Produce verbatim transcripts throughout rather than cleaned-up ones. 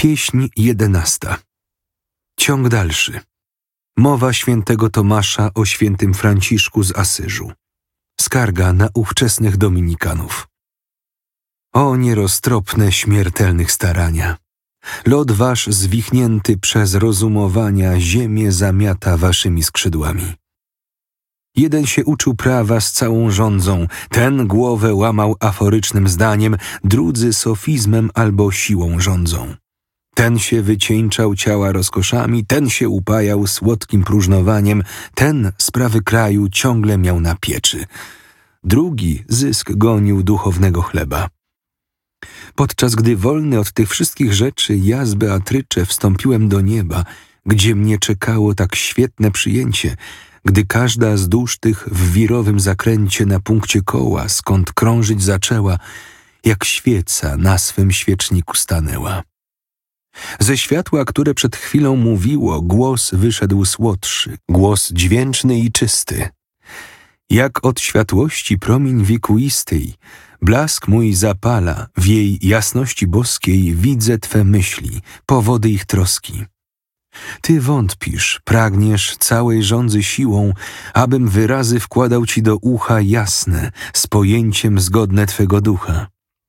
Pieśń jedenasta. Ciąg dalszy. Mowa świętego Tomasza o świętym Franciszku z Asyżu. Skarga na ówczesnych dominikanów. O nieroztropne śmiertelnych starania! Lot wasz zwichnięty przez rozumowania ziemię zamiata waszymi skrzydłami. Jeden się uczył prawa z całą żądzą, ten głowę łamał aforycznym zdaniem, drudzy sofizmem albo siłą rządzą. Ten się wycieńczał ciała rozkoszami, ten się upajał słodkim próżnowaniem, ten sprawy kraju ciągle miał na pieczy. Drugi zysk gonił duchownego chleba. Podczas gdy wolny od tych wszystkich rzeczy ja z Beatrycze wstąpiłem do nieba, gdzie mnie czekało tak świetne przyjęcie, gdy każda z dusz tych w wirowym zakręcie na punkcie koła, skąd krążyć zaczęła, jak świeca na swym świeczniku stanęła. Ze światła, które przed chwilą mówiło, głos wyszedł słodszy, głos dźwięczny i czysty. Jak od światłości promień wiekuistej, blask mój zapala, w jej jasności boskiej widzę Twe myśli, powody ich troski. Ty wątpisz, pragniesz całej żądzy siłą, abym wyrazy wkładał Ci do ucha jasne, z pojęciem zgodne Twego ducha.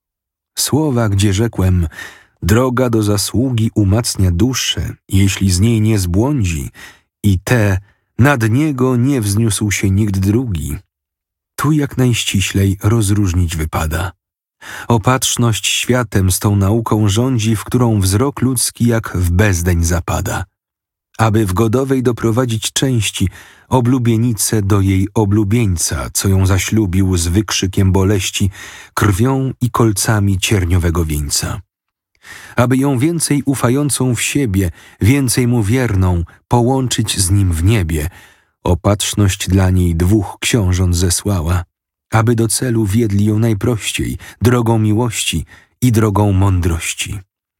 Słowa, gdzie rzekłem, droga do zasługi umacnia duszę, jeśli z niej nie zbłądzi, i te nad niego nie wzniósł się nikt drugi. Tu jak najściślej rozróżnić wypada. Opatrzność światem z tą nauką rządzi, w którą wzrok ludzki jak w bezdeń zapada. Aby w godowej doprowadzić części oblubienicę do jej oblubieńca, co ją zaślubił z wykrzykiem boleści, krwią i kolcami cierniowego wieńca. Aby ją więcej ufającą w siebie, więcej mu wierną, połączyć z nim w niebie, opatrzność dla niej dwóch książąt zesłała, aby do celu wiedli ją najprościej, drogą miłości i drogą mądrości.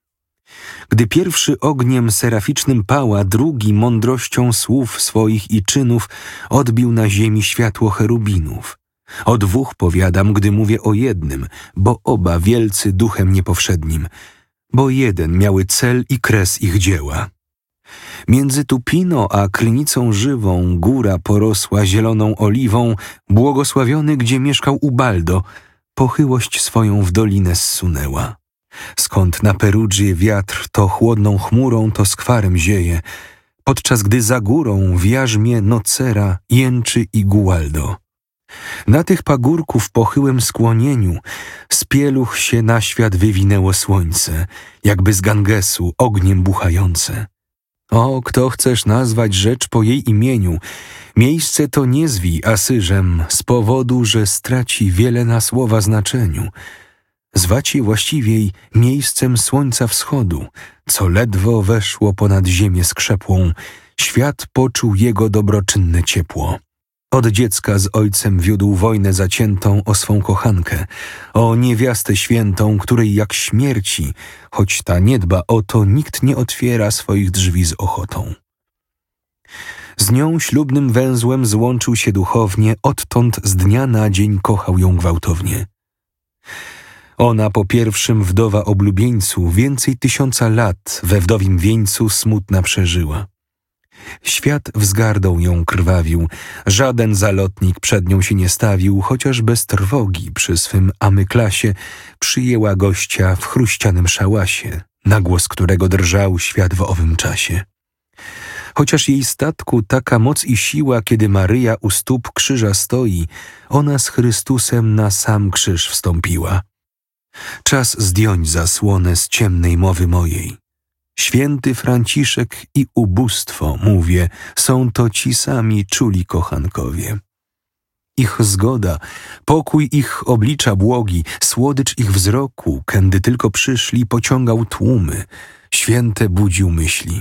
Gdy pierwszy ogniem seraficznym pała, drugi mądrością słów swoich i czynów odbił na ziemi światło cherubinów. O dwóch powiadam, gdy mówię o jednym, bo oba wielcy duchem niepowszednim, bo jeden miały cel i kres ich dzieła. Między Tupino a Krynicą żywą góra porosła zieloną oliwą, błogosławiony, gdzie mieszkał Ubaldo, pochyłość swoją w dolinę zsunęła. Skąd na Perudży wiatr to chłodną chmurą, to skwarem zieje, podczas gdy za górą w jarzmie Nocera jęczy i Gualdo. Na tych pagórków pochyłym skłonieniu z pieluch się na świat wywinęło słońce, jakby z Gangesu ogniem buchające. O, kto chcesz nazwać rzecz po jej imieniu, miejsce to nie zwij Asyżem z powodu, że straci wiele na słowa znaczeniu. Zwać je właściwiej miejscem słońca wschodu, co ledwo weszło ponad ziemię skrzepłą, świat poczuł jego dobroczynne ciepło. Od dziecka z ojcem wiódł wojnę zaciętą o swą kochankę, o niewiastę świętą, której jak śmierci, choć ta nie dba o to, nikt nie otwiera swoich drzwi z ochotą. Z nią ślubnym węzłem złączył się duchownie, odtąd z dnia na dzień kochał ją gwałtownie. Ona po pierwszym wdowa oblubieńcu więcej tysiąca lat we wdowim wieńcu smutna przeżyła. Świat wzgardą ją krwawił, żaden zalotnik przed nią się nie stawił, chociaż bez trwogi przy swym Amyklasie przyjęła gościa w chruścianym szałasie, na głos którego drżał świat w owym czasie. Chociaż jej statku taka moc i siła, kiedy Maryja u stóp krzyża stoi, ona z Chrystusem na sam krzyż wstąpiła. Czas zdjąć zasłonę z ciemnej mowy mojej. Święty Franciszek i ubóstwo, mówię, są to ci sami czuli kochankowie. Ich zgoda, pokój ich oblicza błogi, słodycz ich wzroku, kędy tylko przyszli, pociągał tłumy, święte budził myśli.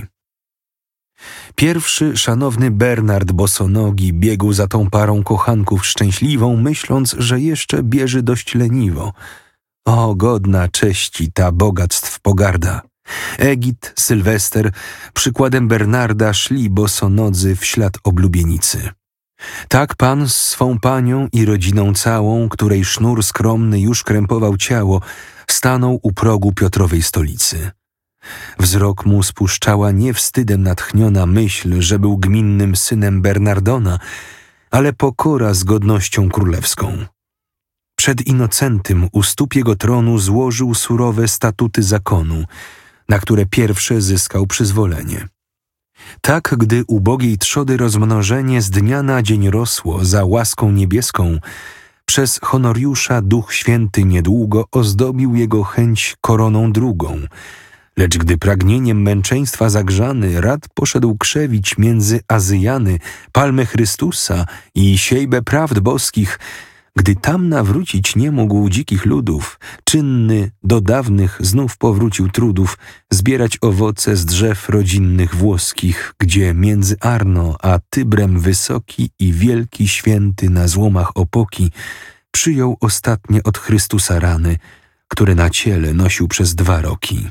Pierwszy szanowny Bernard Bosonogi biegł za tą parą kochanków szczęśliwą, myśląc, że jeszcze bierze dość leniwo. O, godna cześci ta bogactw pogarda! Egid, Sylwester, przykładem Bernarda szli bosonodzy w ślad oblubienicy. Tak pan z swą panią i rodziną całą, której sznur skromny już krępował ciało, stanął u progu Piotrowej stolicy. Wzrok mu spuszczała nie wstydem natchniona myśl, że był gminnym synem Bernardona, ale pokora z godnością królewską. Przed Inocentym u stóp jego tronu złożył surowe statuty zakonu, na które pierwsze zyskał przyzwolenie. Tak, gdy ubogiej trzody rozmnożenie z dnia na dzień rosło za łaską niebieską, przez Honoriusza Duch Święty niedługo ozdobił jego chęć koroną drugą, lecz gdy pragnieniem męczeństwa zagrzany rad poszedł krzewić między Azyjany palmę Chrystusa i siejbę prawd boskich, gdy tam nawrócić nie mógł dzikich ludów, czynny do dawnych znów powrócił trudów zbierać owoce z drzew rodzinnych włoskich, gdzie między Arno a Tybrem wysoki i wielki święty na złomach opoki przyjął ostatnie od Chrystusa rany, które na ciele nosił przez dwa roki.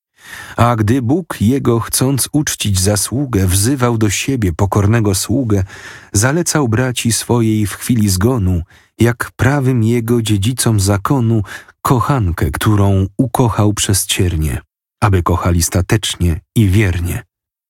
A gdy Bóg jego, chcąc uczcić zasługę, wzywał do siebie pokornego sługę, zalecał braci swojej w chwili zgonu, jak prawym jego dziedzicom zakonu, kochankę, którą ukochał przez ciernie, aby kochali statecznie i wiernie.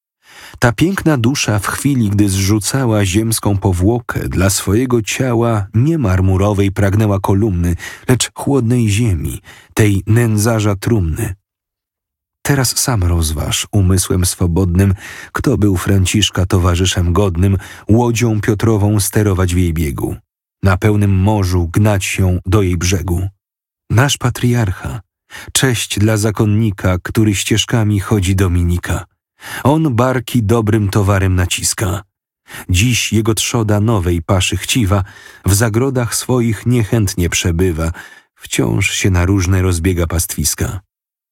Ta piękna dusza w chwili, gdy zrzucała ziemską powłokę, dla swojego ciała nie marmurowej pragnęła kolumny, lecz chłodnej ziemi, tej nędzarza trumny. Teraz sam rozważ umysłem swobodnym, kto był Franciszka towarzyszem godnym, łodzią Piotrową sterować w jej biegu, na pełnym morzu gnać ją do jej brzegu. Nasz patriarcha, cześć dla zakonnika, który ścieżkami chodzi Dominika. On barki dobrym towarem naciska. Dziś jego trzoda nowej paszy chciwa, w zagrodach swoich niechętnie przebywa, wciąż się na różne rozbiega pastwiska.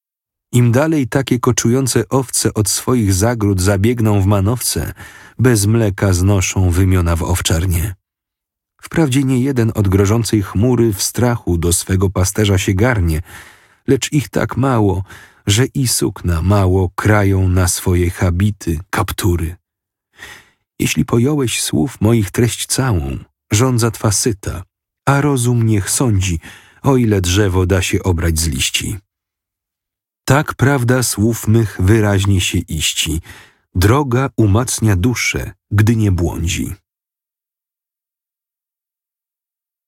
Im dalej takie koczujące owce od swoich zagród zabiegną w manowce, bez mleka znoszą wymiona w owczarnie. Wprawdzie nie jeden od grożącej chmury w strachu do swego pasterza się garnie, lecz ich tak mało, że i sukna mało krają na swoje habity, kaptury. Jeśli pojąłeś słów moich treść całą, żądza twa syta, a rozum niech sądzi, o ile drzewo da się obrać z liści. Tak prawda słów mych wyraźnie się iści, droga umacnia duszę, gdy nie błądzi.